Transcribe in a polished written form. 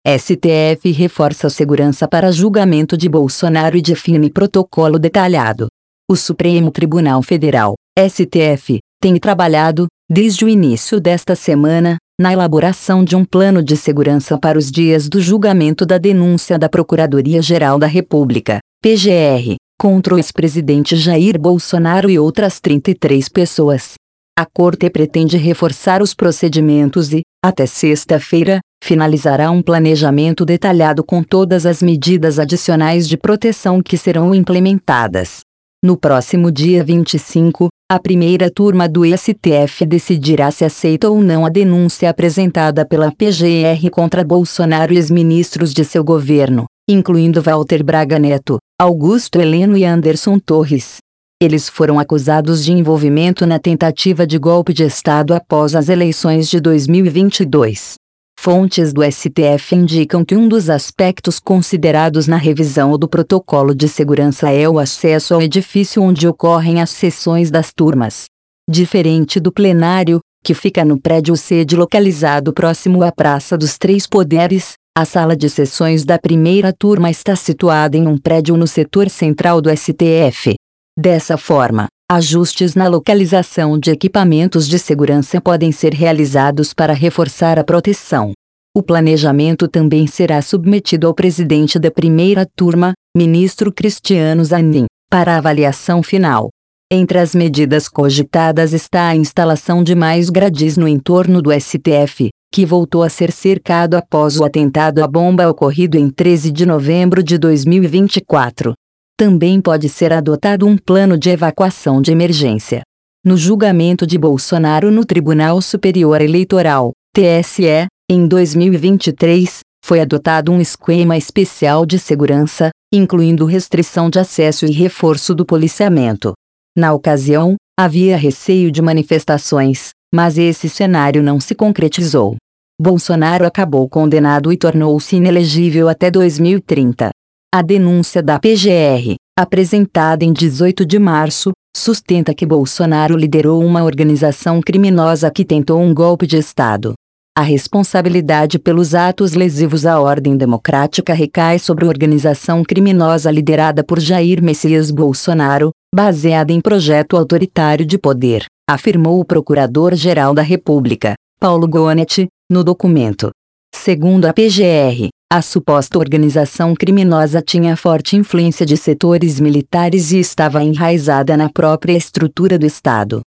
STF reforça a segurança para julgamento de Bolsonaro e define protocolo detalhado. O Supremo Tribunal Federal, STF, tem trabalhado, desde o início desta semana, na elaboração de um plano de segurança para os dias do julgamento da denúncia da Procuradoria-Geral da República, PGR, contra o ex-presidente Jair Bolsonaro e outras 33 pessoas. A Corte pretende reforçar os procedimentos e, até sexta-feira, finalizará um planejamento detalhado com todas as medidas adicionais de proteção que serão implementadas. No próximo dia 25, a primeira turma do STF decidirá se aceita ou não a denúncia apresentada pela PGR contra Bolsonaro e ex-ministros de seu governo, incluindo Walter Braga Neto, Augusto Heleno e Anderson Torres. Eles foram acusados de envolvimento na tentativa de golpe de Estado após as eleições de 2022. Fontes do STF indicam que um dos aspectos considerados na revisão do protocolo de segurança é o acesso ao edifício onde ocorrem as sessões das turmas. Diferente do plenário, que fica no prédio sede localizado próximo à Praça dos Três Poderes, a sala de sessões da primeira turma está situada em um prédio no setor central do STF. Dessa forma, ajustes na localização de equipamentos de segurança podem ser realizados para reforçar a proteção. O planejamento também será submetido ao presidente da primeira turma, ministro Cristiano Zanin, para avaliação final. Entre as medidas cogitadas está a instalação de mais gradis no entorno do STF, que voltou a ser cercado após o atentado à bomba ocorrido em 13 de novembro de 2024. Também pode ser adotado um plano de evacuação de emergência. No julgamento de Bolsonaro no Tribunal Superior Eleitoral, TSE, em 2023, foi adotado um esquema especial de segurança, incluindo restrição de acesso e reforço do policiamento. Na ocasião, havia receio de manifestações, mas esse cenário não se concretizou. Bolsonaro acabou condenado e tornou-se inelegível até 2030. A denúncia da PGR, apresentada em 18 de março, sustenta que Bolsonaro liderou uma organização criminosa que tentou um golpe de Estado. A responsabilidade pelos atos lesivos à ordem democrática recai sobre a organização criminosa liderada por Jair Messias Bolsonaro, baseada em projeto autoritário de poder, afirmou o Procurador-Geral da República, Paulo Gonet, no documento. Segundo a PGR, a suposta organização criminosa tinha forte influência de setores militares e estava enraizada na própria estrutura do Estado.